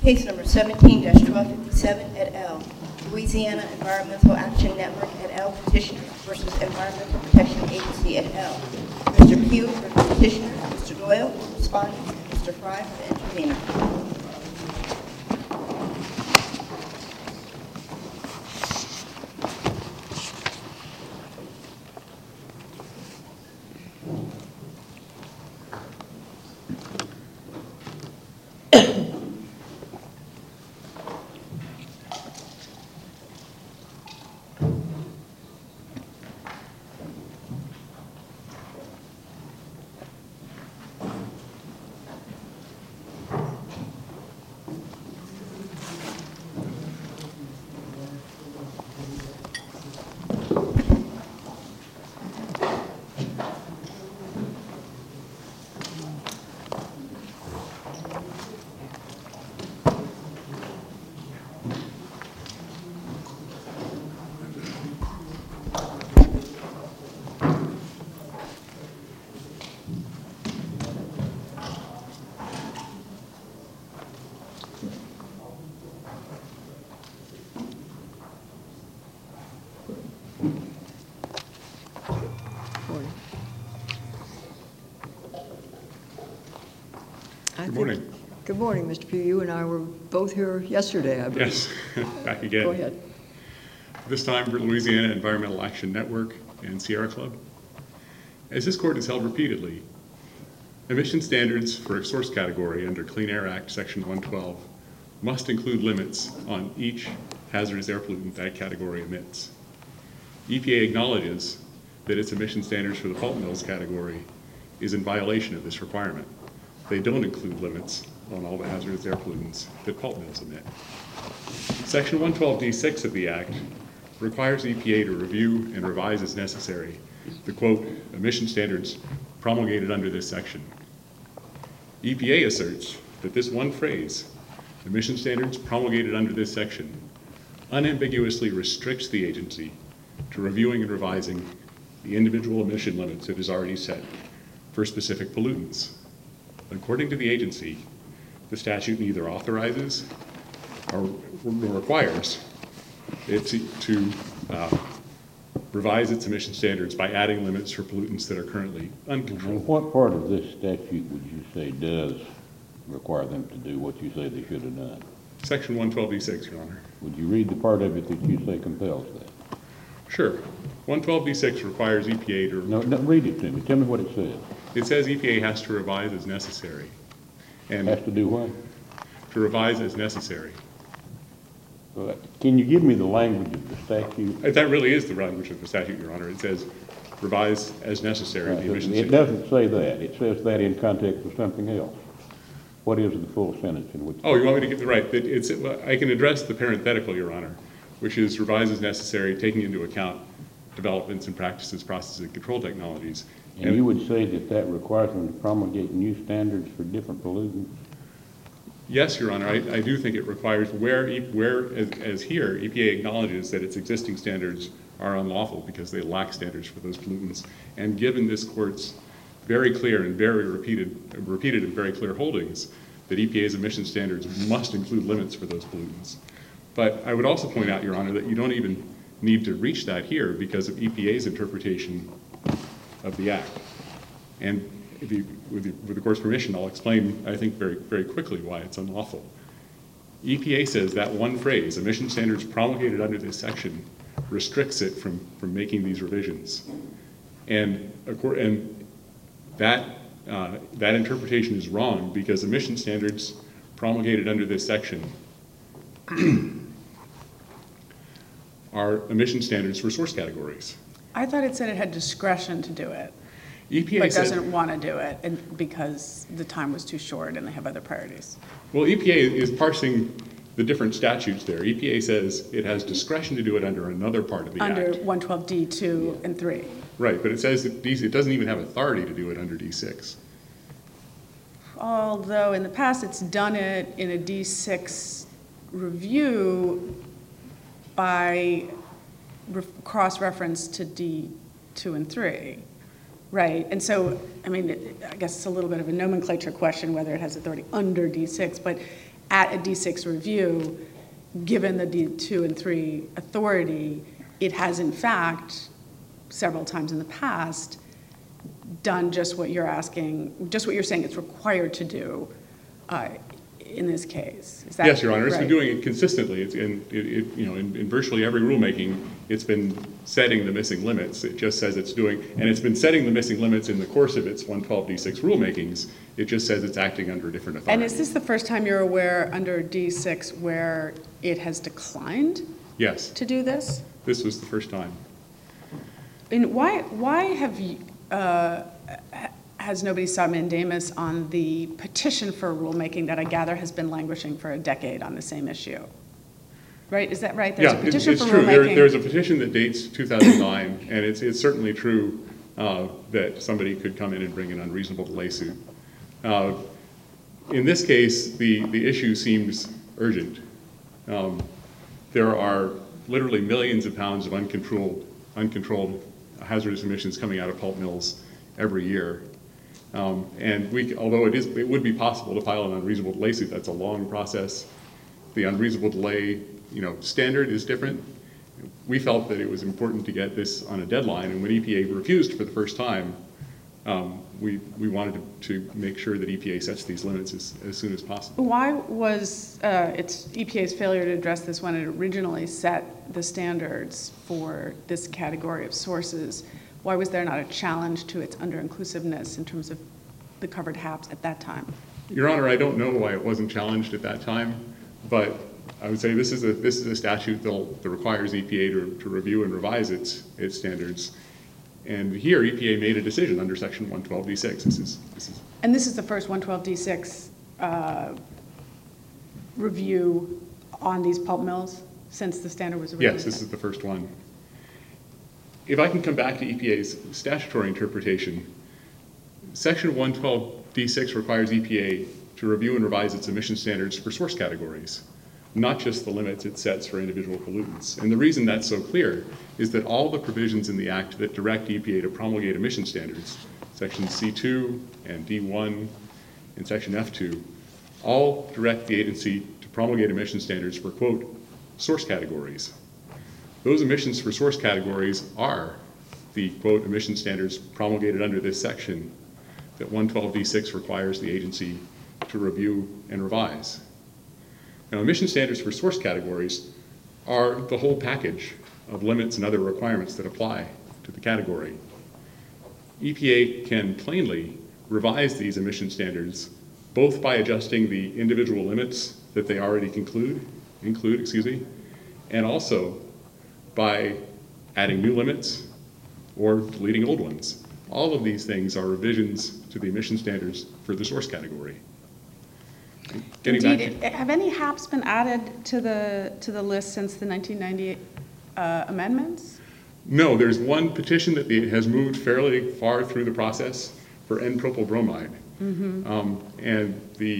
Case number 17-1257 et al. Louisiana Environmental Action Network et al. Petitioner versus Environmental Protection Agency et al. Mr. Pugh for the petitioner, Mr. Doyle for the respondent, and Mr. Fry for the intervener. Good morning. Good morning, Mr. Pugh. You and I were both here yesterday, I believe. Yes, back again. Go ahead. This time for Louisiana Environmental Action Network and Sierra Club. As this court has held repeatedly, emission standards for a source category under Clean Air Act Section 112 must include limits on each hazardous air pollutant that category emits. EPA acknowledges that its emission standards for the pulp mills category is in violation of this requirement. They don't include limits on all the hazardous air pollutants that pulp mills emit. Section 112D6 of the Act requires EPA to review and revise as necessary the, quote, emission standards promulgated under this section. EPA asserts that this one phrase, emission standards promulgated under this section, unambiguously restricts the agency to reviewing and revising the individual emission limits it has already set for specific pollutants. According to the agency, the statute neither authorizes or requires it to revise its emission standards by adding limits for pollutants that are currently uncontrolled. What part of this statute would you say does require them to do what you say they should have done? Section 112D6, Your Honor. Would you read the part of it that you say compels that? Sure. 112D6 requires EPA to... No, read it to me. Tell me what it says. It says EPA has to revise as necessary. And Has to do what? to revise as necessary. Can you give me the language of the statute? That really is the language of the statute, Your Honor. It says revise as necessary. The emission It doesn't say that. It says that in context of something else. What is the full sentence in which? Oh, you want me to get the right? I can address the parenthetical, Your Honor, which is revise as necessary, taking into account developments and practices, processes, and control technologies. And you would say that that requires them to promulgate new standards for different pollutants? Yes, Your Honor. I do think it requires where as here, EPA acknowledges that its existing standards are unlawful because they lack standards for those pollutants. And given this court's very clear and very repeated and very clear holdings that EPA's emission standards must include limits for those pollutants. But I would also point out, Your Honor, that you don't even need to reach that here because of EPA's interpretation of the Act. And with the court's permission, I'll explain, I think, very, very quickly why it's unlawful. EPA says that one phrase, emission standards promulgated under this section, restricts it from making these revisions. And that interpretation is wrong because emission standards promulgated under this section are emission standards for source categories. I thought it said it had discretion to do it, EPA but doesn't want to do it because the time was too short and they have other priorities. Well, EPA is parsing the different statutes there. EPA says it has discretion to do it under another part of the Under Act. 112D2 and 3. Right, but it says that it doesn't even have authority to do it under D6. Although in the past it's done it in a D6 review by cross-reference to D2 and 3, right? And so, I mean, I guess it's a little bit of a nomenclature question whether it has authority under D6, but at a D6 review, given the D2 and 3 authority, it has in fact, several times in the past, done just what you're asking, just what you're saying it's required to do in this case. Is that Yes, Your Honor. It's been right? doing it consistently. In virtually every rulemaking, it's been setting the missing limits. It just says it's doing, and it's been setting the missing limits in the course of its 112D6 rulemakings. It just says it's acting under a different authority. And is this the first time you're aware under D6 where it has declined Yes, to do this? this was the first time. And why have you, has nobody sought mandamus on the petition for rulemaking that I gather has been languishing for a decade on the same issue? Right, is that right? There's Yeah, a petition it's for true. rulemaking. There's a petition that dates 2009, and it's certainly true that somebody could come in and bring an unreasonable delay suit. In this case, the issue seems urgent. There are literally millions of pounds of uncontrolled hazardous emissions coming out of pulp mills every year. And although it would be possible to file an unreasonable delay suit, that's a long process. The unreasonable delay, standard is different. We felt that it was important to get this on a deadline, and when EPA refused for the first time, we wanted to make sure that EPA sets these limits as soon as possible. Why was it's EPA's failure to address this when it originally set the standards for this category of sources? Why was there not a challenge to its under-inclusiveness in terms of the covered HAPs at that time? Your Honor, I don't know why it wasn't challenged at that time, but I would say this is a statute that requires EPA to review and revise its standards. And here, EPA made a decision under Section 112D6. And this is the first 112D6 review on these pulp mills since the standard was originally Yes, this set? is the first one. If I can come back to EPA's statutory interpretation, Section 112D6 requires EPA to review and revise its emission standards for source categories, not just the limits it sets for individual pollutants. And the reason that's so clear is that all the provisions in the Act that direct EPA to promulgate emission standards, Section C2 and D1 and Section F2, all direct the agency to promulgate emission standards for, quote, source categories. Those emissions for source categories are the, quote, emission standards promulgated under this section that 112D6 requires the agency to review and revise. Now, emission standards for source categories are the whole package of limits and other requirements that apply to the category. EPA can plainly revise these emission standards both by adjusting the individual limits that they already include, and also by adding new limits or deleting old ones. All of these things are revisions to the emission standards for the source category. Indeed. Have any HAPs been added to the list since the 1998 amendments? No, there's one petition that has moved fairly far through the process for N-propyl bromide. And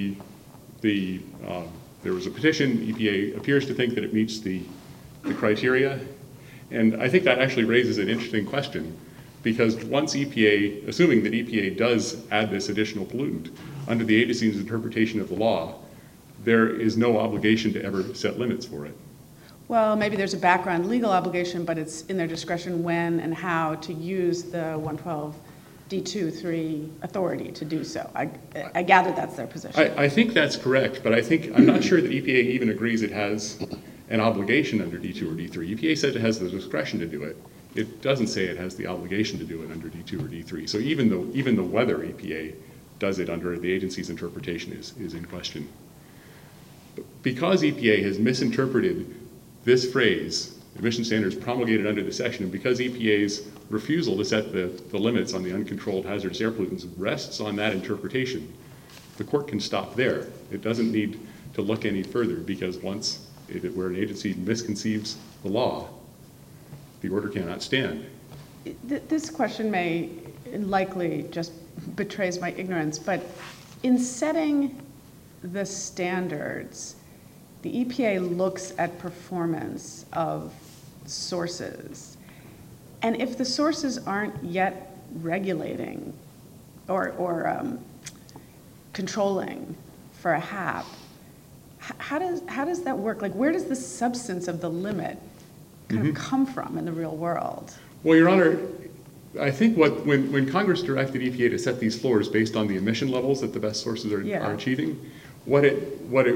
there was a petition. EPA appears to think that it meets the criteria. And I think that actually raises an interesting question, because once EPA, assuming that EPA does add this additional pollutant, under the agency's interpretation of the law, there is no obligation to ever set limits for it. Well, maybe there's a background legal obligation, but it's in their discretion when and how to use the 112D2-3 authority to do so. I gather that's their position. I think that's correct, but I'm not sure that EPA even agrees it has an obligation under D2 or D3. EPA said it has the discretion to do it. It doesn't say it has the obligation to do it under D2 or D3. So even the whether EPA does it under the agency's interpretation is in question. Because EPA has misinterpreted this phrase, emission standards promulgated under this section, and because EPA's refusal to set the limits on the uncontrolled hazardous air pollutants rests on that interpretation, the court can stop there. It doesn't need to look any further, because where an agency misconceives the law, the order cannot stand. This question may likely just betrays my ignorance, but in setting the standards, the EPA looks at performance of sources. And if the sources aren't yet regulating or controlling for a HAP, how does that work? Like, where does the substance of the limit kind of come from in the real world? Well, Your Honor, I think when Congress directed EPA to set these floors based on the emission levels that the best sources are achieving, what it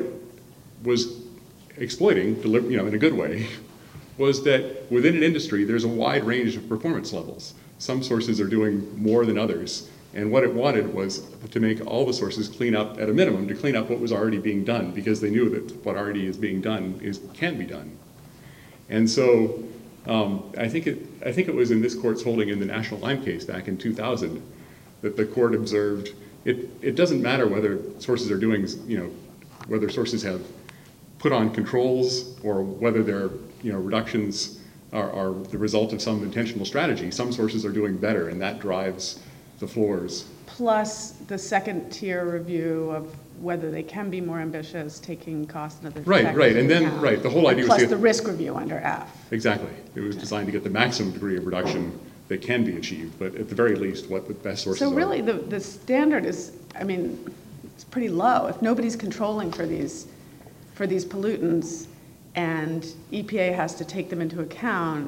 was exploiting, in a good way, was that within an industry there's a wide range of performance levels. Some sources are doing more than others, and what it wanted was to make all the sources clean up at a minimum, to clean up what was already being done, because they knew that what already is being done can be done. And so I think it was in this court's holding in the National Lime case back in 2000 that the court observed it doesn't matter whether sources are doing, whether sources have put on controls or whether their reductions are the result of some intentional strategy. Some sources are doing better, and that drives the floors. Plus the second tier review of whether they can be more ambitious, taking cost and other factors Right, and into then, account. right, the whole idea was Plus the risk review under F. Exactly. It was designed to get the maximum degree of reduction that can be achieved, but at the very least, what the best sources are. So really, the standard is, it's pretty low. If nobody's controlling for these pollutants and EPA has to take them into account,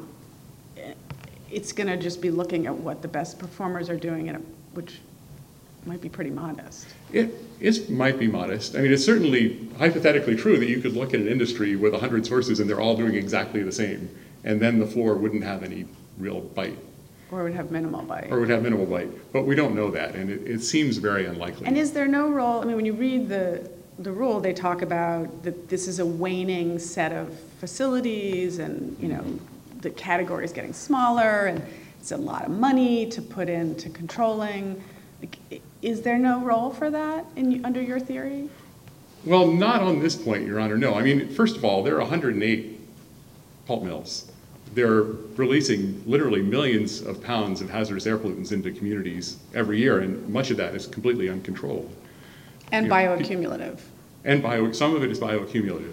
it's going to just be looking at what the best performers are doing, which might be pretty modest. It might be modest. It's certainly hypothetically true that you could look at an industry with 100 sources and they're all doing exactly the same, and then the floor wouldn't have any real bite. Or would have minimal bite. Or would have minimal bite. But we don't know that, and it seems very unlikely. And is there no role, when you read the rule, they talk about that this is a waning set of facilities and, the category is getting smaller and it's a lot of money to put into controlling. Is there no role for that under your theory? Well, not on this point, Your Honor, no. First of all, there are 108 pulp mills. They're releasing literally millions of pounds of hazardous air pollutants into communities every year, and much of that is completely uncontrolled. And bioaccumulative. And some of it is bioaccumulative.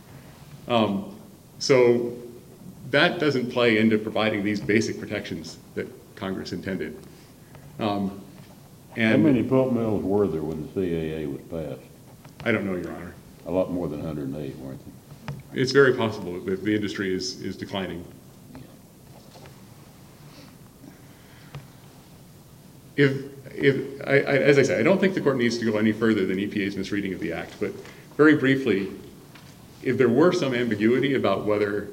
So that doesn't play into providing these basic protections that Congress intended. How many pulp mills were there when the CAA was passed? I don't know, Your Honor. A lot more than 108, weren't they? It's very possible that the industry is declining. As I say, I don't think the court needs to go any further than EPA's misreading of the act, but very briefly, if there were some ambiguity about whether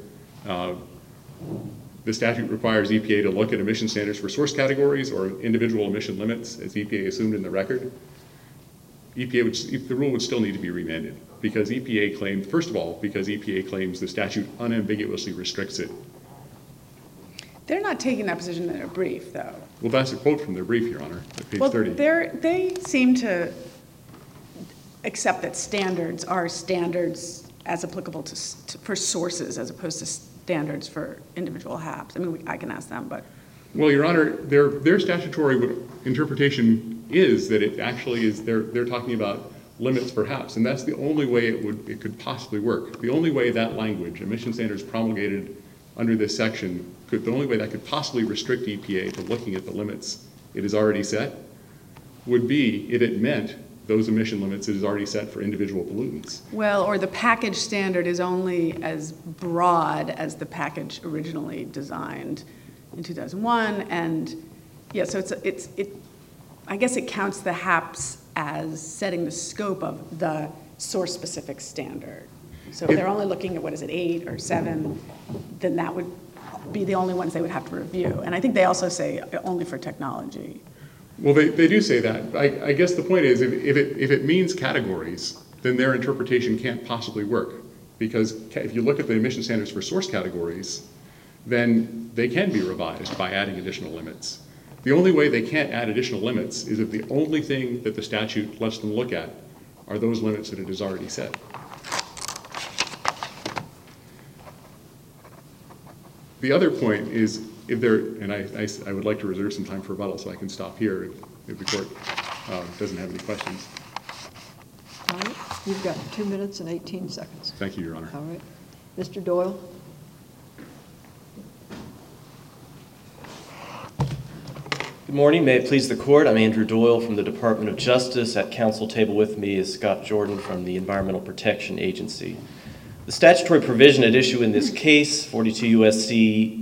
the statute requires EPA to look at emission standards for source categories or individual emission limits, as EPA assumed in the record, the rule would still need to be remanded, because EPA claimed, first of all, because EPA claims the statute unambiguously restricts it. They're not taking that position in their brief, though. Well, that's a quote from their brief, Your Honor, at page 30. They seem to accept that standards are standards as applicable for sources as opposed to standards for individual HAPs. I can ask them, but. Well, Your Honor, their statutory interpretation is that it actually is, they're talking about limits for HAPs, and that's the only way it could possibly work. The only way that language, emission standards promulgated under this section, the only way that could possibly restrict EPA to looking at the limits it has already set would be if it meant those emission limits it has already set for individual pollutants. Well, or the package standard is only as broad as the package originally designed in 2001, and yeah, so I guess it counts the HAPs as setting the scope of the source-specific standard. So if they're only looking at, 8 or 7, then that would be the only ones they would have to review. And I think they also say only for technology. Well, they do say that. I guess the point is, if it means categories, then their interpretation can't possibly work. Because if you look at the emission standards for source categories, then they can be revised by adding additional limits. The only way they can't add additional limits is if the only thing that the statute lets them look at are those limits that it has already set. The other point is, if there, and I would like to reserve some time for rebuttal, so I can stop here if the court doesn't have any questions. All right, you've got 2 minutes and 18 seconds. Thank you, Your Honor. All right. Mr. Doyle? Good morning. May it please the court. I'm Andrew Doyle from the Department of Justice. At council table with me is Scott Jordan from the Environmental Protection Agency. The statutory provision at issue in this case, 42 U.S.C.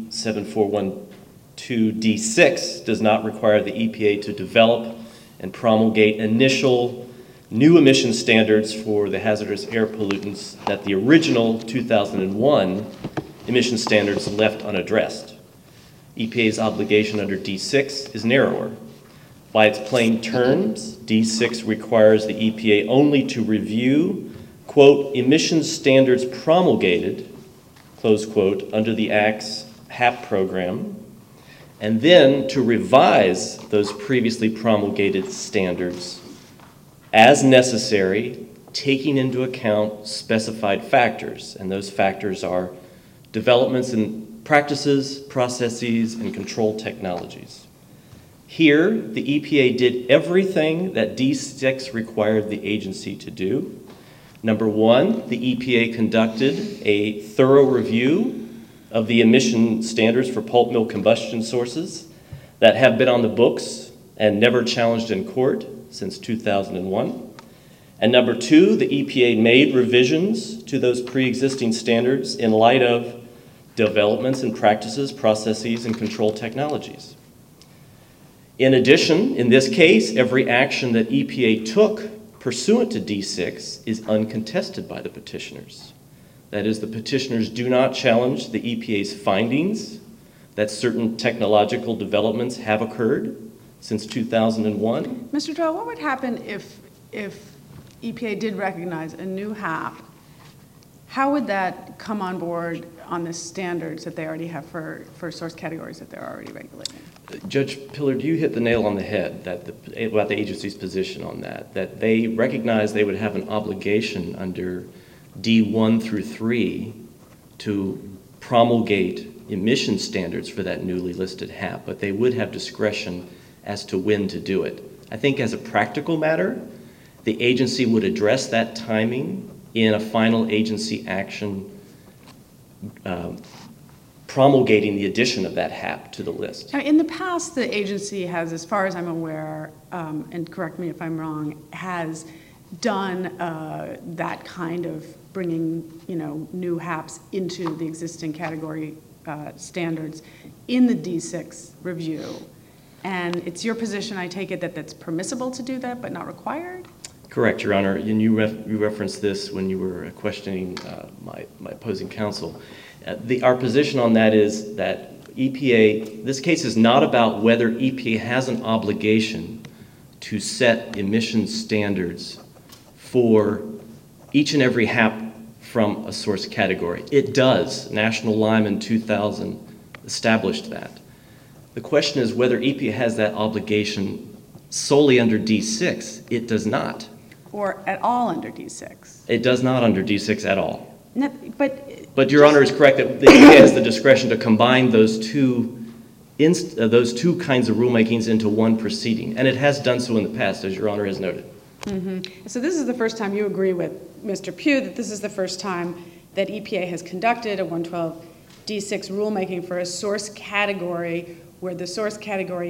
7412D6, does not require the EPA to develop and promulgate initial new emission standards for the hazardous air pollutants that the original 2001 emission standards left unaddressed. EPA's obligation under D6 is narrower. By its plain terms, D6 requires the EPA only to review, quote, emissions standards promulgated, close quote, under the Act's HAP program, and then to revise those previously promulgated standards as necessary, taking into account specified factors, and those factors are developments in practices, processes, and control technologies. Here, the EPA did everything that D6 required the agency to do. Number one, the EPA conducted a thorough review of the emission standards for pulp mill combustion sources that have been on the books and never challenged in court since 2001. And number two, the EPA made revisions to those pre-existing standards in light of developments in practices, processes, and control technologies. In addition, in this case, every action that EPA took pursuant to D6 is uncontested by the petitioners. That is, the petitioners do not challenge the EPA's findings that certain technological developments have occurred since 2001. Mr. Doyle, what would happen if EPA did recognize a new HAP? How would that come on board on the standards that they already have for source categories that they're already regulating? Judge Pillard, you hit the nail on the head about the agency's position on that they recognize they would have an obligation under D1 through 3 to promulgate emission standards for that newly listed HAP, but they would have discretion as to when to do it. I think as a practical matter, the agency would address that timing in a final agency action promulgating the addition of that HAP to the list. Now, in the past, the agency has, as far as I'm aware, and correct me if I'm wrong, has done that kind of bringing, new HAPs into the existing category standards in the D6 review. And it's your position, I take it, that that's permissible to do that but not required? Correct, Your Honor. And you referenced this when you were questioning my opposing counsel. Our position on that is that EPA, this case is not about whether EPA has an obligation to set emission standards for each and every HAP from a source category. It does. National Lime in 2000 established that. The question is whether EPA has that obligation solely under D6. It does not. Or at all under D6? It does not under D6 at all. No, but Your Honor is correct that the EPA has the discretion to combine those two kinds of rulemakings into one proceeding, and it has done so in the past, as Your Honor has noted. Mm-hmm. So this is the first time you agree with Mr. Pugh that this is the first time that EPA has conducted a 112 D6 rulemaking for a source category where the source category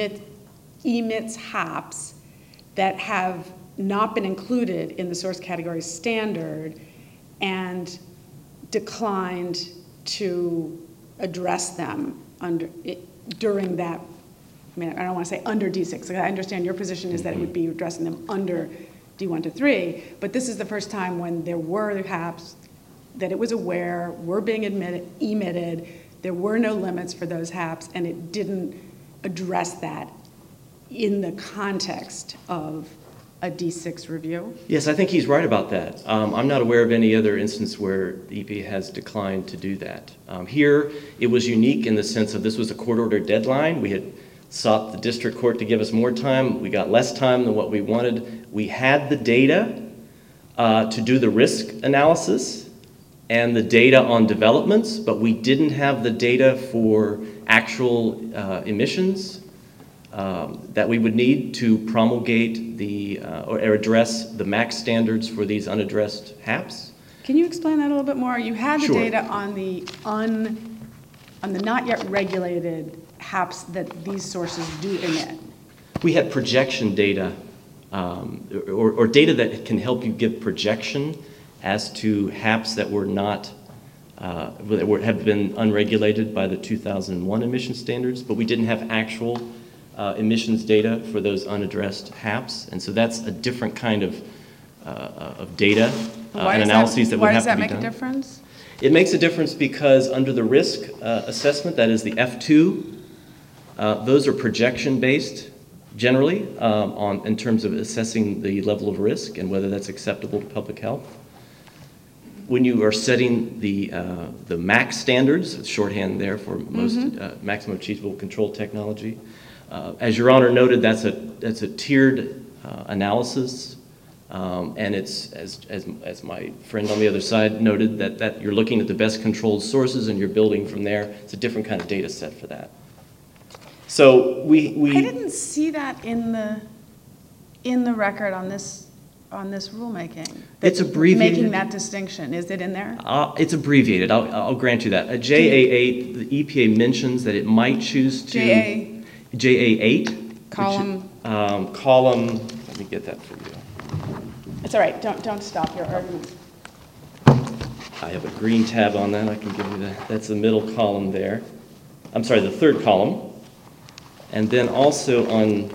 emits HAPs that have not been included in the source category standard and declined to address them during that. I mean, I don't want to say under D6. I understand your position is that it would be addressing them under D1 to 3, but this is the first time when there were HAPs that it was aware were being emitted, there were no limits for those HAPs, and it didn't address that in the context of a D6 review? Yes, I think he's right about that. I'm not aware of any other instance where the EPA has declined to do that. Here, it was unique in the sense of this was a court-ordered deadline. We had sought the district court to give us more time. We got less time than what we wanted. We had the data to do the risk analysis and the data on developments, but we didn't have the data for actual emissions that we would need to promulgate or address the max standards for these unaddressed HAPs. Can you explain that a little bit more? You had the Sure. data on the not yet regulated HAPs that these sources do emit? We had projection data, or data that can help you give projection as to HAPs that were not, have been unregulated by the 2001 emission standards, but we didn't have actual emissions data for those unaddressed HAPs, and so that's a different kind of data and analyses that would have to be done. Why does that make a difference? It makes a difference because under the risk assessment, that is the F2, those are projection-based generally in terms of assessing the level of risk and whether that's acceptable to public health. When you are setting the MAC standards, shorthand there for most maximum achievable control technology, as Your Honor noted, that's a tiered analysis, and it's as my friend on the other side noted that you're looking at the best controlled sources and you're building from there. It's a different kind of data set for that. So we I didn't see that in the record on this rulemaking. It's abbreviated. Making that distinction, is it in there? It's abbreviated. I'll grant you that. JA8, the EPA mentions that it might choose to JA8 column. Column. Let me get that for you. It's all right. Don't stop your argument. I have a green tab on that. I can give you that. That's the middle column there. I'm sorry, the third column. And then also on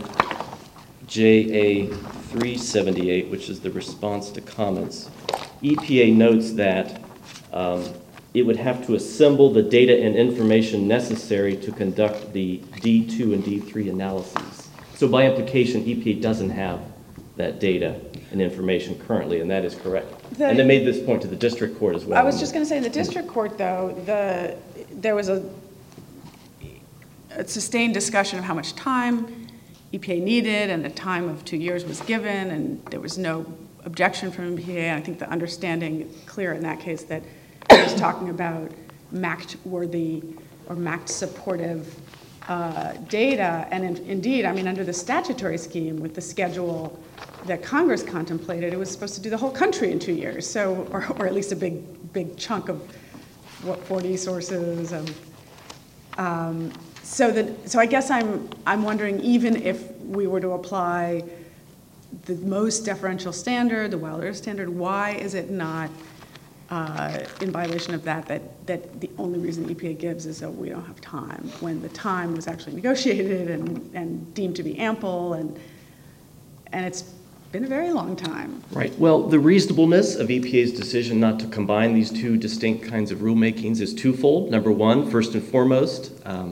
JA378, which is the response to comments, EPA notes that it would have to assemble the data and information necessary to conduct the D2 and D3 analyses. So by implication, EPA doesn't have that data and information currently, and that is correct. And they made this point to the district court as well. I was just going to say, in the district court, though, there was a sustained discussion of how much time EPA needed, and the time of 2 years was given, and there was no objection from EPA. I think the understanding clear in that case that it was talking about MACT-worthy or MACT-supportive data, and indeed, I mean, under the statutory scheme with the schedule that Congress contemplated, it was supposed to do the whole country in 2 years, so, or at least a big chunk of, 40 sources of. So I guess I'm wondering, even if we were to apply the most deferential standard, the Wilder standard, why is it not in violation of that the only reason EPA gives is that we don't have time, when the time was actually negotiated and deemed to be ample, and it's been a very long time. Right. Well, the reasonableness of EPA's decision not to combine these two distinct kinds of rulemakings is twofold. Number one, first and foremost,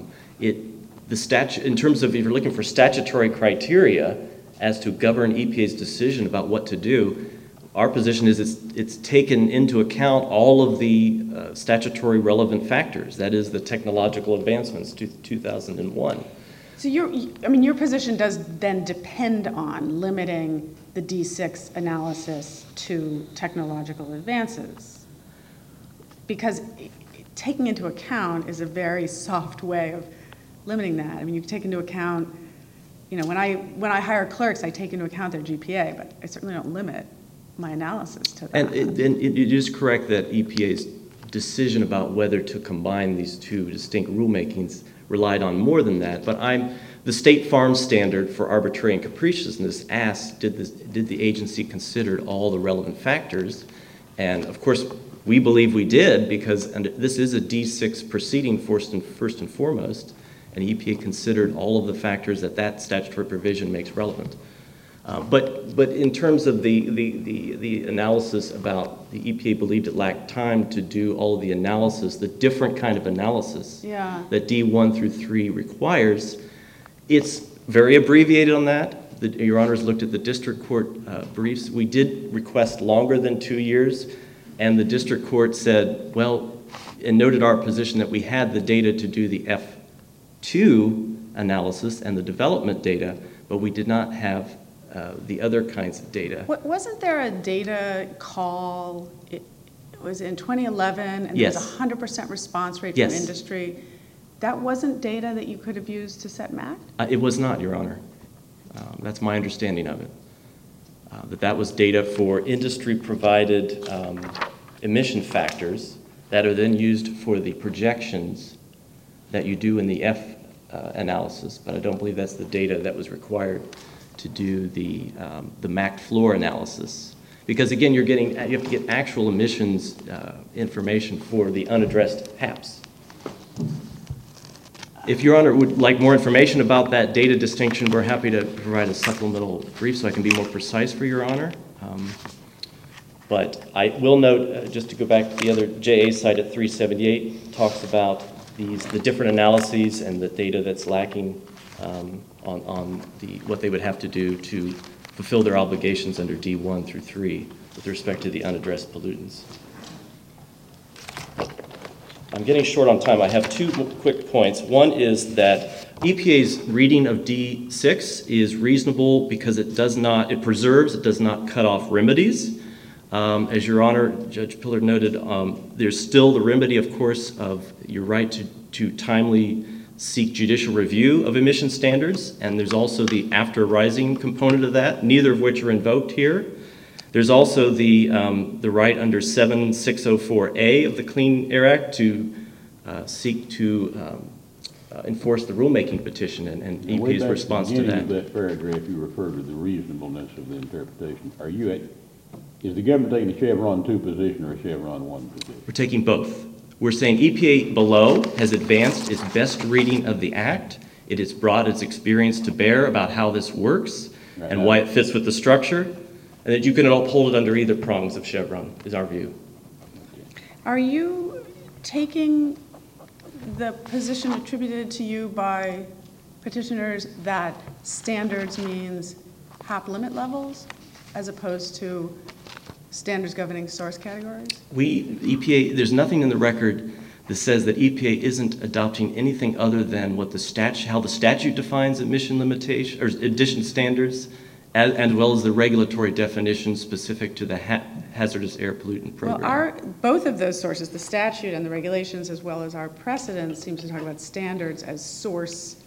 in terms of if you're looking for statutory criteria as to govern EPA's decision about what to do, our position is it's taken into account all of the statutory relevant factors. That is the technological advancements to 2001. So your position does then depend on limiting the D6 analysis to technological advances, because taking into account is a very soft way of limiting that. I mean, you take into account, when I hire clerks, I take into account their GPA, but I certainly don't limit my analysis to that. And it is correct that EPA's decision about whether to combine these two distinct rulemakings relied on more than that, but the State Farm Standard for Arbitrary and Capriciousness asked, did the agency consider all the relevant factors? And of course, we believe we did, because this is a D6 proceeding first and foremost, and EPA considered all of the factors that statutory provision makes relevant. But in terms of the analysis about the EPA believed it lacked time to do all of the analysis, the different kind of analysis that D1 through 3 requires, it's very abbreviated on that. Your Honors looked at the district court briefs. We did request longer than 2 years, and the district court said, well, and noted our position that we had the data to do the F2 analysis and the development data, but we did not have the other kinds of data. Wasn't there a data call, it was in 2011, and yes. there was a 100% response rate from yes. industry? That wasn't data that you could have used to set MACT? It was not, Your Honor. That's my understanding of it. That was data for industry-provided emission factors that are then used for the projections that you do in the analysis, but I don't believe that's the data that was required to do the MAC floor analysis. Because again, you have to get actual emissions information for the unaddressed HAPs. If Your Honor would like more information about that data distinction, we're happy to provide a supplemental brief so I can be more precise for Your Honor. But I will note, just to go back to the other JA site at 378, talks about the different analyses and the data that's lacking on what they would have to do to fulfill their obligations under D1 through 3 with respect to the unaddressed pollutants. I'm getting short on time. I have two quick points. One is that EPA's reading of D6 is reasonable because it does not cut off remedies. As Your Honor, Judge Pillard noted, there's still the remedy, of course, of your right to timely seek judicial review of emission standards, and there's also the after rising component of that, neither of which are invoked here. There's also the right under 7604A of the Clean Air Act to seek to enforce the rulemaking petition and EPA's response to that. That paragraph you refer to the reasonableness of the interpretation. Is the government taking a Chevron 2 position or a Chevron 1 position? We're taking both. We're saying EPA below has advanced its best reading of the Act. It has brought its experience to bear about how this works and why it fits with the structure, and that you can uphold it under either prongs of Chevron, is our view. Are you taking the position attributed to you by petitioners that standards means HAP limit levels as opposed to standards governing source categories? EPA, there's nothing in the record that says that EPA isn't adopting anything other than what how the statute defines emission limitation or addition standards, as well as the regulatory definition specific to the hazardous air pollutant program. Well, both of those sources, the statute and the regulations, as well as our precedent, seems to talk about standards as source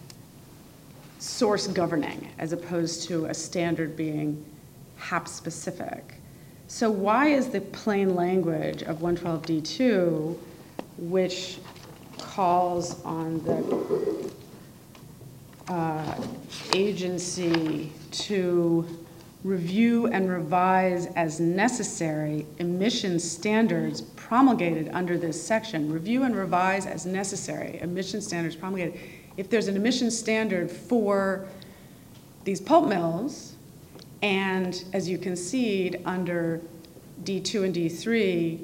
governing, as opposed to a standard being HAP specific. So why is the plain language of 112D2, which calls on the agency to review and revise as necessary emission standards promulgated under this section, review and revise as necessary emission standards promulgated. If there's an emission standard for these pulp mills, and as you concede under D2 and D3,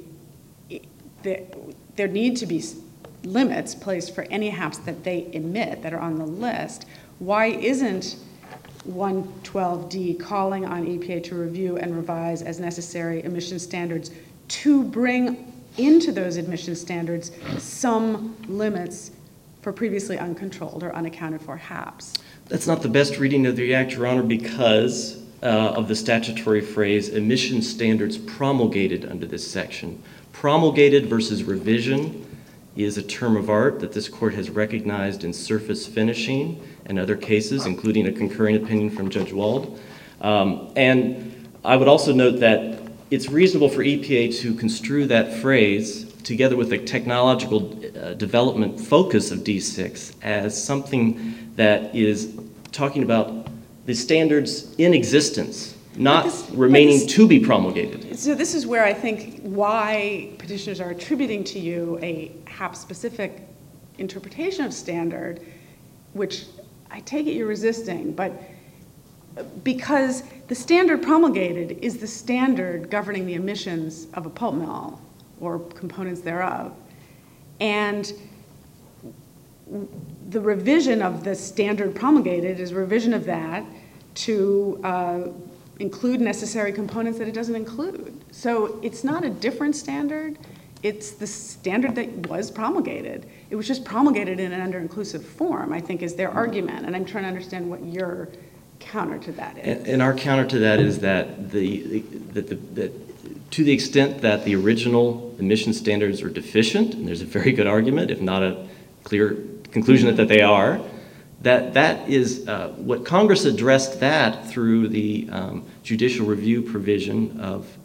there need to be limits placed for any HAPs that they emit that are on the list. Why isn't 112D calling on EPA to review and revise as necessary emission standards to bring into those emission standards some limits for previously uncontrolled or unaccounted for HAPs? That's not the best reading of the Act, Your Honor, because of the statutory phrase emission standards promulgated under this section. Promulgated versus revision is a term of art that this court has recognized in surface finishing and other cases, including a concurring opinion from Judge Wald. And I would also note that it's reasonable for EPA to construe that phrase together with the technological development focus of D6 as something that is talking about the standards in existence, not remaining to be promulgated. So this is where I think why petitioners are attributing to you a HAP-specific interpretation of standard, which I take it you're resisting, but because the standard promulgated is the standard governing the emissions of a pulp mill or components thereof. And the revision of the standard promulgated is a revision of that to include necessary components that it doesn't include. So it's not a different standard. It's the standard that was promulgated. It was just promulgated in an under-inclusive form, I think, is their argument. And I'm trying to understand what your counter to that is. And our counter to that is that to the extent that the original emission standards are deficient, and there's a very good argument, if not a clear conclusion that they are, that is what Congress addressed that through the judicial review provision of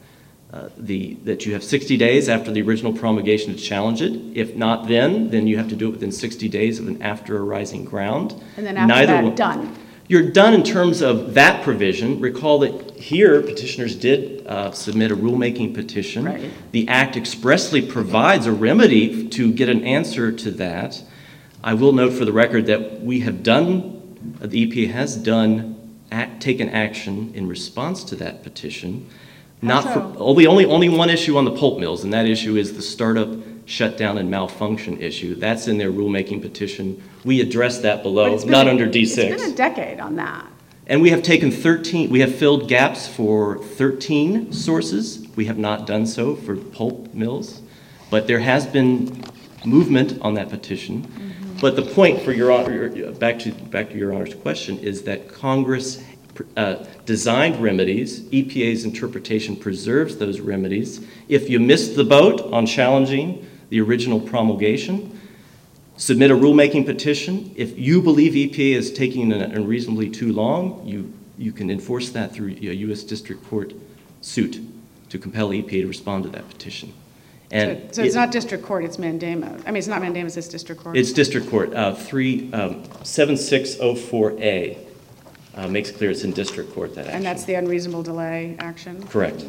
that you have 60 days after the original promulgation to challenge it. If not then you have to do it within 60 days of an after arising ground. And then after that, done. You're done in terms of that provision. Recall that here, petitioners did submit a rulemaking petition. Right. The Act expressly provides a remedy to get an answer to that. I will note for the record that we have done, the EPA has taken action in response to that petition. Not for, only one issue on the pulp mills, and that issue is the startup shutdown and malfunction issue. That's in their rulemaking petition. We addressed that below, not under D6. It's been a decade on that. And we have taken we have filled gaps for 13 sources. We have not done so for pulp mills, but there has been movement on that petition. Mm-hmm. But the point for your honor, back to your honor's question, is that Congress designed remedies. EPA's interpretation preserves those remedies. If you missed the boat on challenging the original promulgation, submit a rulemaking petition. If you believe EPA is taking unreasonably too long, you can enforce that through a U.S. District Court suit to compel EPA to respond to that petition. And so it's not district court, it's mandamus. I mean, it's not mandamus, it's district court. It's district court. 7604A makes clear it's in district court, that action. And that's the unreasonable delay action? Correct.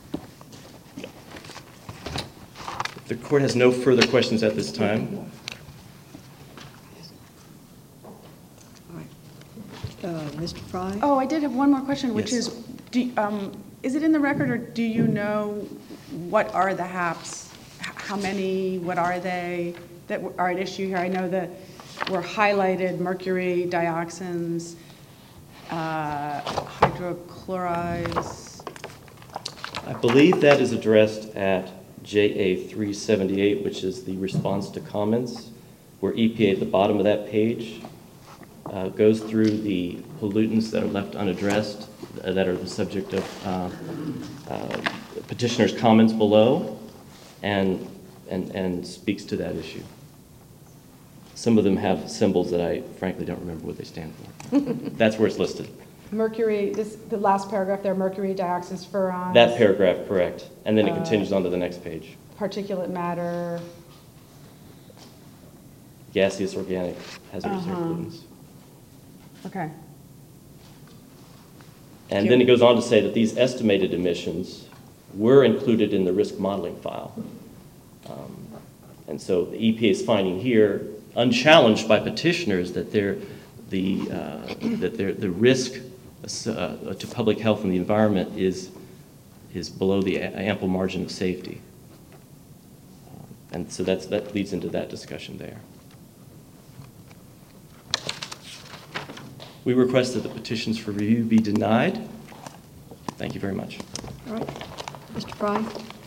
If the court has no further questions at this time. Mr. Fry? Oh, I did have one more question, which Yes. is it in the record, or do you know what are the HAPs? How many, what are they that are at issue here? I know that were highlighted mercury, dioxins, hydrochlorides. I believe that is addressed at JA 378, which is the response to comments, where EPA at the bottom of that page goes through the pollutants that are left unaddressed, that are the subject of petitioners' comments below, and speaks to that issue. Some of them have symbols that I frankly don't remember what they stand for. That's where it's listed. Mercury, the last paragraph there, mercury, dioxins, furans. That paragraph, correct. And then it continues on to the next page. Particulate matter. Gaseous, organic, hazardous air pollutants. Okay. And then it goes on to say that these estimated emissions were included in the risk modeling file. And so the EPA is finding here, unchallenged by petitioners, that the risk to public health and the environment is below the ample margin of safety. And so that leads into that discussion there. We request that the petitions for review be denied. Thank you very much. All right. Mr. Fry?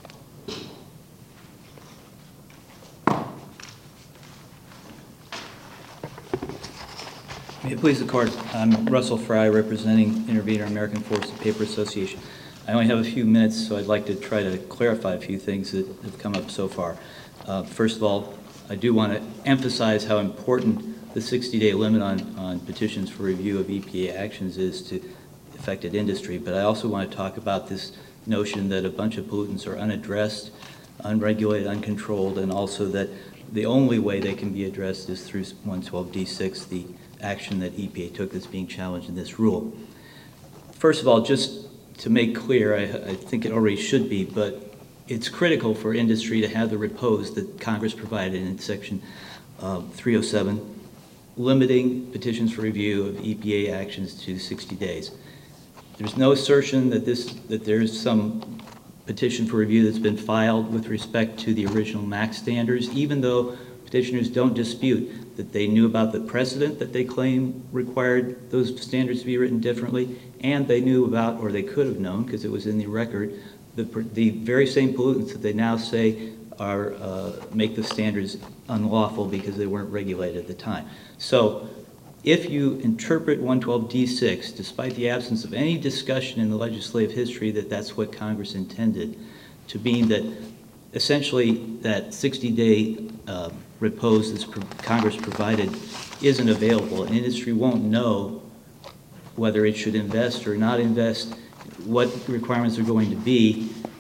May it please the Court, I'm Russell Fry, representing Intervenor American Forest and Paper Association. I only have a few minutes, so I'd like to try to clarify a few things that have come up so far. First of all, I do want to emphasize how important the 60-day limit on petitions for review of EPA actions is to affected industry, but I also want to talk about this notion that a bunch of pollutants are unaddressed, unregulated, uncontrolled, and also that the only way they can be addressed is through 112D6, the action that EPA took that's being challenged in this rule. First of all, just to make clear, I think it already should be, but it's critical for industry to have the repose that Congress provided in Section 307, limiting petitions for review of EPA actions to 60 days. There's no assertion that there's some petition for review that's been filed with respect to the original MAC standards, even though petitioners don't dispute that they knew about the precedent that they claim required those standards to be written differently, and they knew about, or they could have known, because it was in the record, the very same pollutants that they now say are make the standards unlawful because they weren't regulated at the time. So if you interpret 112D6, despite the absence of any discussion in the legislative history that that's what Congress intended, to mean that essentially that 60-day repose that Congress provided isn't available, and industry won't know whether it should invest or not invest, what the requirements are going to be,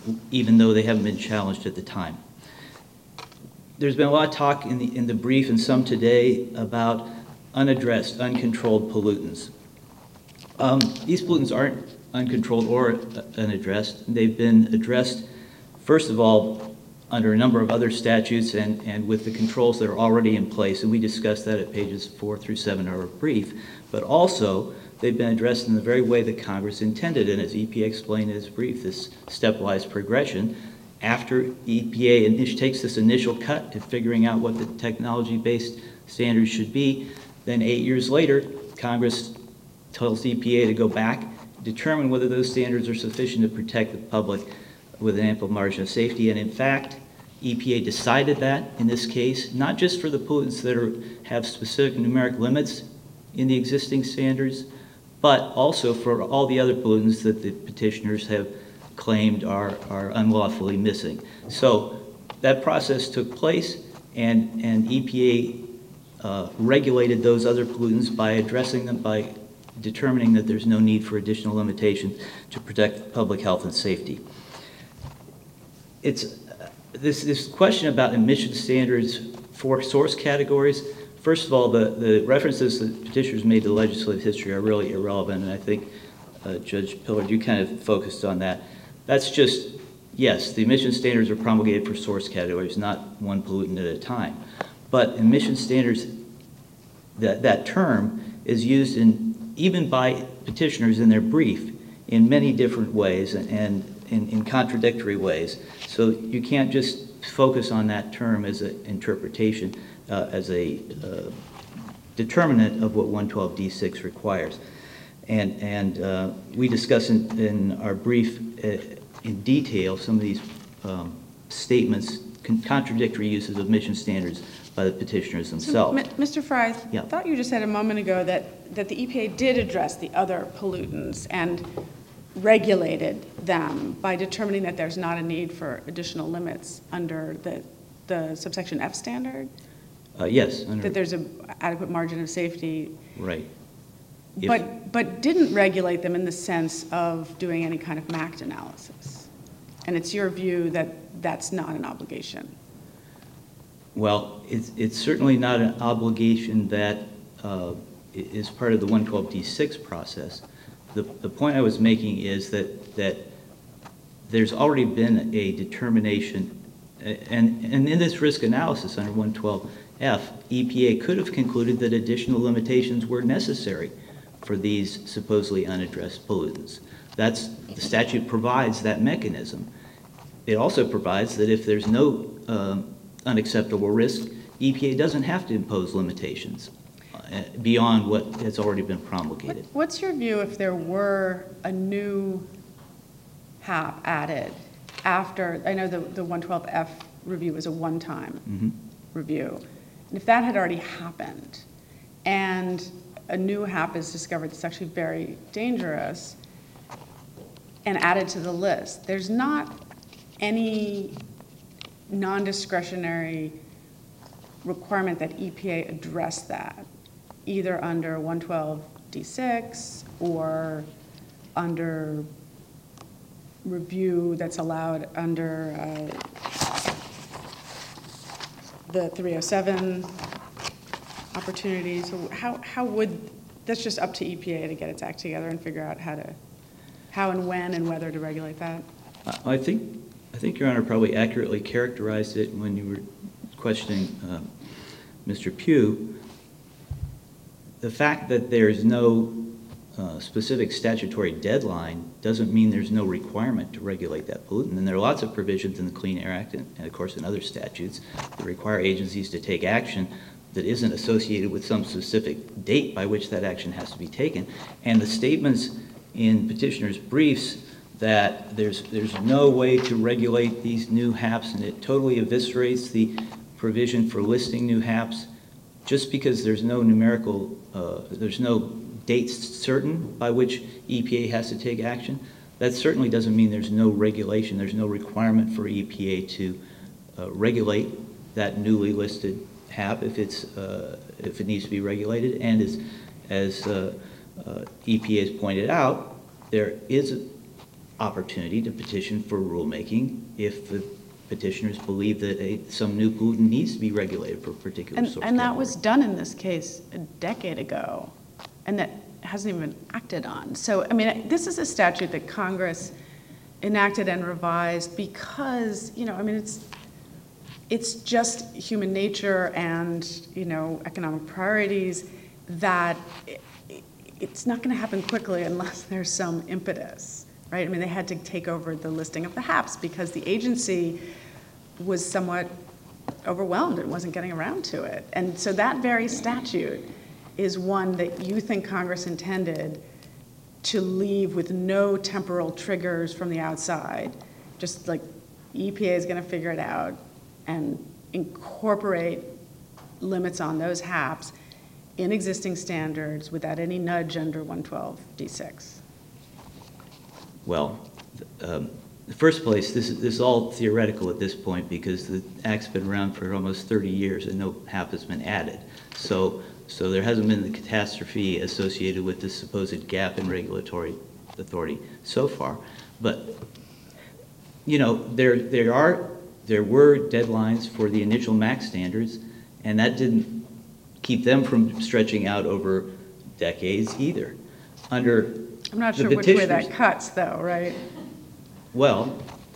even though they haven't been challenged at the time. There's been a lot of talk in the brief and some today about unaddressed, uncontrolled pollutants. These pollutants aren't uncontrolled or unaddressed. They've been addressed, first of all, under a number of other statutes and with the controls that are already in place, and we discussed that at pages 4 through 7 of our brief. But also, they've been addressed in the very way that Congress intended, and as EPA explained in its brief, this stepwise progression. After EPA takes this initial cut to figuring out what the technology-based standards should be, then 8 years later, Congress tells EPA to go back, determine whether those standards are sufficient to protect the public with an ample margin of safety. And in fact, EPA decided that in this case, not just for the pollutants that have specific numeric limits in the existing standards, but also for all the other pollutants that the petitioners have claimed are unlawfully missing. So that process took place, and EPA regulated those other pollutants by addressing them, by determining that there's no need for additional limitations to protect public health and safety. It's this question about emission standards for source categories. First of all, the references that petitioners made to the legislative history are really irrelevant, and I think Judge Pillard, you kind of focused on that. That's just, yes, the emission standards are promulgated for source categories, not one pollutant at a time. But emission standards, that term is used even by petitioners in their brief in many different ways and in contradictory ways. So you can't just focus on that term as an interpretation, as a determinant of what 112D6 requires. And we discuss in our brief in detail some of these statements, contradictory uses of emission standards by the petitioners themselves. So, Mr. Fry, I Yeah. thought you just said a moment ago that the EPA did address the other pollutants and regulated them by determining that there's not a need for additional limits under the subsection F standard? Yes. That there's an adequate margin of safety. Right. But didn't regulate them in the sense of doing any kind of MACT analysis. And it's your view that that's not an obligation. Well, it's certainly not an obligation that is part of the 112D6 process. The point I was making is that there's already been a determination, and in this risk analysis under 112F, EPA could have concluded that additional limitations were necessary for these supposedly unaddressed pollutants. The statute provides that mechanism. It also provides that if there's no unacceptable risk, EPA doesn't have to impose limitations beyond what has already been promulgated. What's your view if there were a new HAP added after, I know the 112F review was a one-time review, and if that had already happened and a new HAP is discovered that's actually very dangerous and added to the list, there's not any non-discretionary requirement that EPA address that, either under 112D6 or under review that's allowed under the 307 opportunities. So how would, that's just up to EPA to get its act together and figure out how and when and whether to regulate that? I think Your Honor probably accurately characterized it when you were questioning Mr. Pugh. The fact that there's no specific statutory deadline doesn't mean there's no requirement to regulate that pollutant. And there are lots of provisions in the Clean Air Act and of course in other statutes that require agencies to take action that isn't associated with some specific date by which that action has to be taken. And the statements in petitioners' briefs that there's no way to regulate these new HAPs and it totally eviscerates the provision for listing new HAPs just because there's no numerical, there's no dates certain by which EPA has to take action. That certainly doesn't mean there's no regulation, there's no requirement for EPA to regulate that newly listed HAP if it needs to be regulated. And as EPA has pointed out, there is opportunity to petition for rulemaking if the petitioners believe that some new pollutant needs to be regulated for a particular source And that category. was done in this case a decade ago, and that hasn't even been acted on. So, I mean, this is a statute that Congress enacted and revised because, you know, I mean, it's just human nature and, you know, economic priorities that it's not going to happen quickly unless there's some impetus, right? I mean, they had to take over the listing of the HAPs because the agency was somewhat overwhelmed and wasn't getting around to it. And so that very statute is one that you think Congress intended to leave with no temporal triggers from the outside, just like EPA is going to figure it out and incorporate limits on those HAPs in existing standards without any nudge under 112D6. Well, in the first place, this is all theoretical at this point because the Act's been around for almost 30 years and no HAP has been added. So there hasn't been the catastrophe associated with this supposed gap in regulatory authority so far. But, you know, there were deadlines for the initial MAC standards, and that didn't keep them from stretching out over decades either. Under I'm not the sure which way that petitioners- cuts, though, right? Well,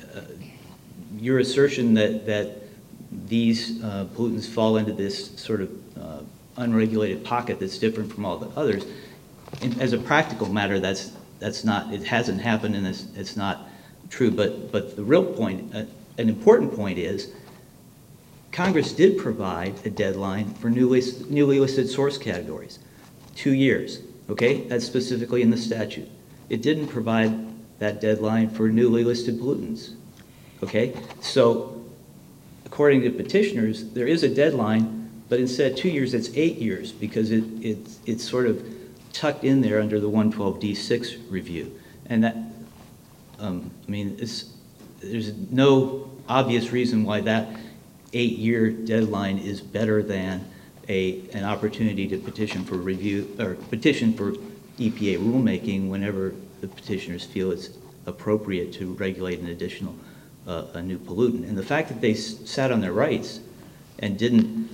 your assertion that these pollutants fall into this sort of unregulated pocket that's different from all the others, as a practical matter, that's not, it hasn't happened and it's not true. But the real point, an important point is, Congress did provide a deadline for newly listed source categories, 2 years, okay? That's specifically in the statute. It didn't provide that deadline for newly listed pollutants, okay? So according to petitioners, there is a deadline, but instead of 2 years, it's 8 years because it's sort of tucked in there under the 112D6 review. And that, I mean, there's no obvious reason why that 8-year deadline is better than an opportunity to petition for review or petition for EPA rulemaking whenever the petitioners feel it's appropriate to regulate an additional a new pollutant. And the fact that they sat on their rights and didn't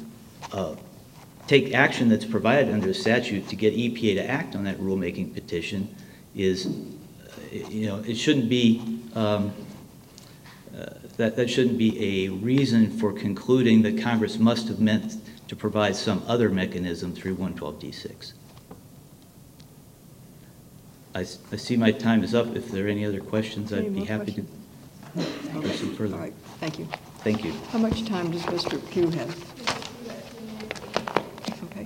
take action that's provided under the statute to get EPA to act on that rulemaking petition is, you know, it shouldn't be that shouldn't be a reason for concluding that Congress must have meant to provide some other mechanism through 112D6. I see my time is up. If there are any other questions, I'd be happy to go some further. All right, thank you. Thank you. How much time does Mr. Pugh have? Okay.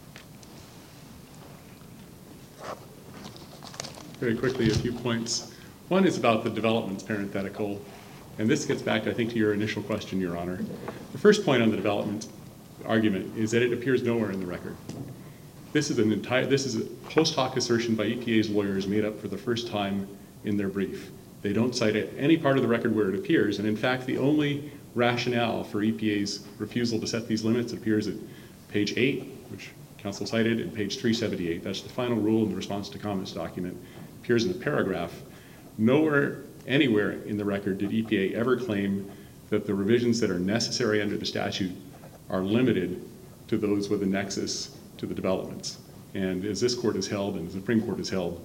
Very quickly, a few points. One is about the developments parenthetical, and this gets back, I think, to your initial question, Your Honor. The first point on the development argument is that it appears nowhere in the record. This is a post hoc assertion by EPA's lawyers made up for the first time in their brief. They don't cite any part of the record where it appears, and in fact, the only rationale for EPA's refusal to set these limits appears at page 8, which counsel cited, and page 378. That's the final rule in the response to comments document. Appears in the paragraph. Nowhere, anywhere in the record did EPA ever claim that the revisions that are necessary under the statute are limited to those with a nexus to the developments. And as this court has held and the Supreme Court has held,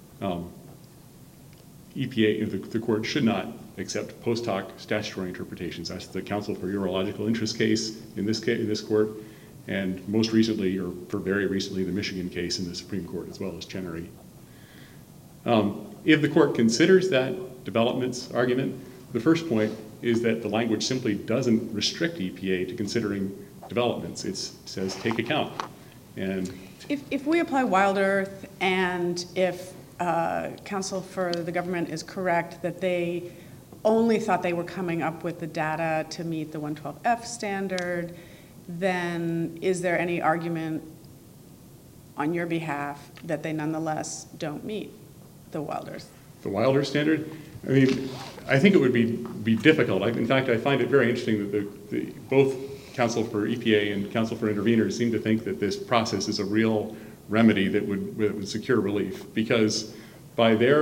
EPA, the court should not accept post hoc statutory interpretations. That's the Counsel for Urological Interest case in this court, and most recently, or for very recently, the Michigan case in the Supreme Court, as well as Chenery. If the court considers that developments argument, the first point is that the language simply doesn't restrict EPA to considering developments. It says take account. And If we apply Wild Earth and if counsel for the government is correct that they only thought they were coming up with the data to meet the 112F standard, then is there any argument on your behalf that they nonetheless don't meet the Wild Earth? the Wild Earth standard, I mean, I think it would be difficult. In fact, I find it very interesting that both counsel for EPA and counsel for interveners seem to think that this process is a real remedy that would secure relief, because by their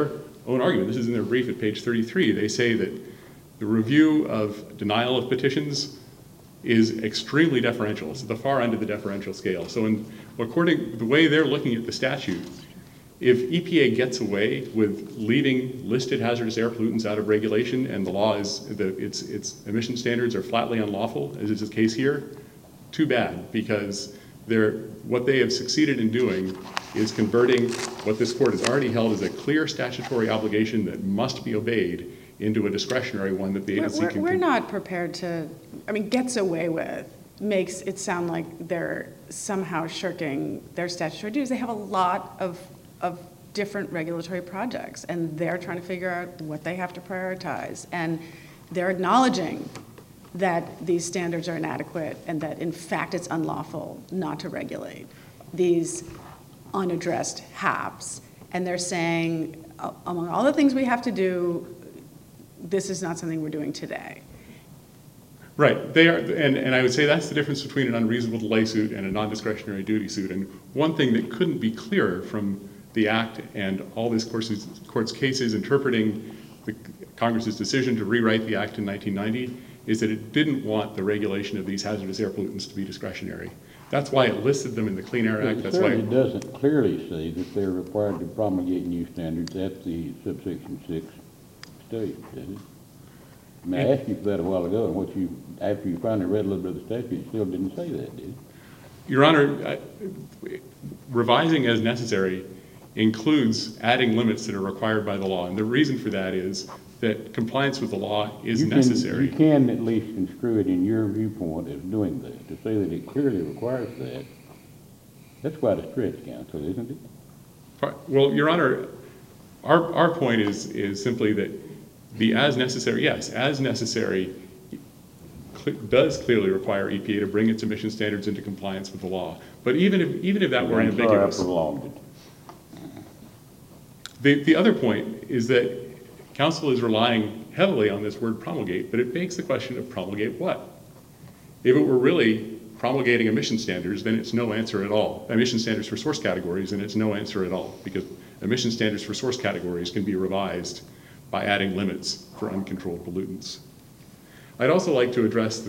own argument. This is in their brief at page 33. They say that the review of denial of petitions is extremely deferential. It's at the far end of the deferential scale. So according to the way they're looking at the statute, if EPA gets away with leaving listed hazardous air pollutants out of regulation and the law is, its emission standards are flatly unlawful, as is the case here, too bad, because what they have succeeded in doing is converting what this court has already held as a clear statutory obligation that must be obeyed into a discretionary one that the agency can... We're not prepared to, I mean, gets away with makes it sound like they're somehow shirking their statutory duties. They have a lot of different regulatory projects, and they're trying to figure out what they have to prioritize. And they're acknowledging that these standards are inadequate and that, in fact, it's unlawful not to regulate these unaddressed HAPs. And they're saying, among all the things we have to do, this is not something we're doing today. Right. They are, and I would say that's the difference between an unreasonable delay suit and a non-discretionary duty suit. And one thing that couldn't be clearer from the Act and all this court's cases interpreting Congress's decision to rewrite the Act in 1990 is that it didn't want the regulation of these hazardous air pollutants to be discretionary. That's why it listed them in the Clean Air Act. That's why it doesn't clearly say that they're required to promulgate new standards at the subsection 6 stage, does it? I mean, I asked you for that a while ago, and after you finally read a little bit of the statute, you still didn't say that, did you? Your Honor, revising as necessary includes adding limits that are required by the law, and the reason for that is that compliance with the law is necessary. You can at least construe it in your viewpoint as doing that. To say that it clearly requires that, that's quite a stretch, counsel, isn't it? Well, Your Honor, our point is simply that the as necessary, yes, as necessary does clearly require EPA to bring its emission standards into compliance with the law. But even if that were ambiguous, I prolonged it. The other point is that counsel is relying heavily on this word promulgate, but it begs the question of promulgate what? If it were really promulgating emission standards, then it's no answer at all. Emission standards for source categories, then it's no answer at all, because emission standards for source categories can be revised by adding limits for uncontrolled pollutants. I'd also like to address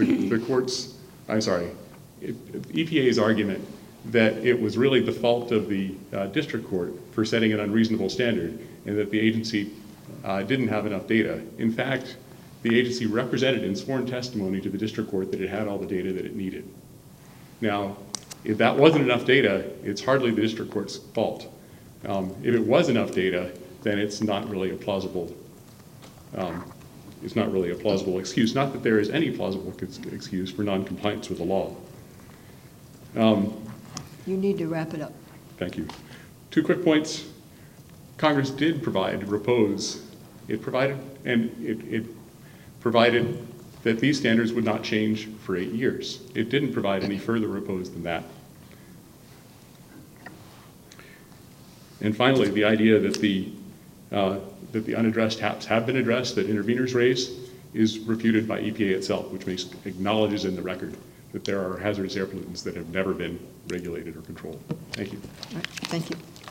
EPA's argument that it was really the fault of the district court for setting an unreasonable standard and that the agency didn't have enough data. In fact, the agency represented in sworn testimony to the district court that it had all the data that it needed. Now, if that wasn't enough data, it's hardly the district court's fault. If it was enough data, then it's not really a plausible excuse. Not that there is any plausible excuse for noncompliance with the law. You need to wrap it up. Thank you. 2 quick points. Congress did provide repose. It provided that these standards would not change for 8 years. It didn't provide any further repose than that. And finally, the idea that the unaddressed HAPs have been addressed, that interveners raised, is refuted by EPA itself, which acknowledges in the record that there are hazardous air pollutants that have never been regulated or controlled. Thank you. All right, thank you.